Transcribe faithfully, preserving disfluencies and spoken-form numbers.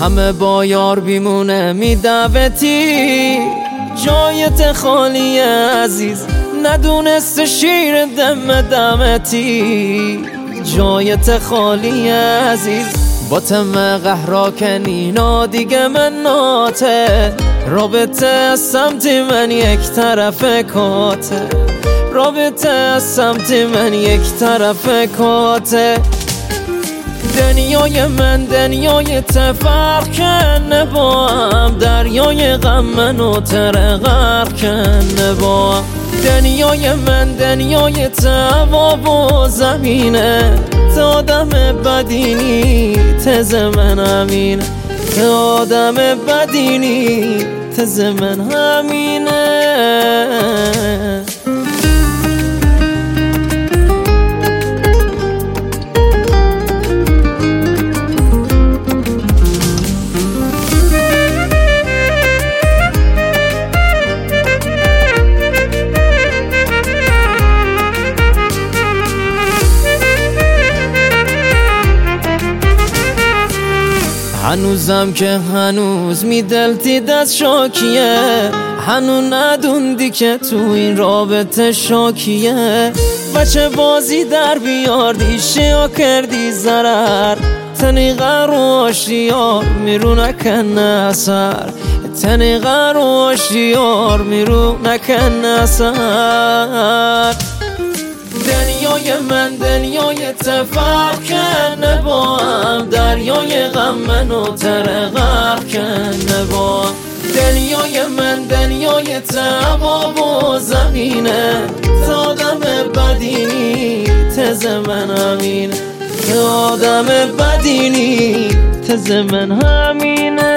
همه با یار بیمونه میدوتی، جایت خالی عزیز ندونست شیر دم دمتی، جایت خالی عزیز با تم قهراکن اینا دیگه من ناته، رابطه از سمت من یک طرف کاته، رابطه از سمت من یک طرف کاته. دنیای من دنیای تفرق کنه با هم، دریای غم منو تره غرق کنه با هم. دنیای من دنیای توا و زمینه، تا آدم بدینی تز من همینه، تا آدم بدینی تز من همینه. هنوزم که هنوز میدلتید از شاکیه، هنوز ندوندی که تو این رابطه شاکیه. بچه بازی در بیاردی شیا کردی ضرر، تنی غر و آشیار میرو نکن اثر، تنی غر و آشیار میرو نکن اثر. دنیای من دنیای تفرق کنه با هم، دریای غم منو تره غرق کنه با هم. دنیای من دنیای توا و زمینه، تا آدم بدینی تز من همینه، تا آدم بدینی تز من همینه.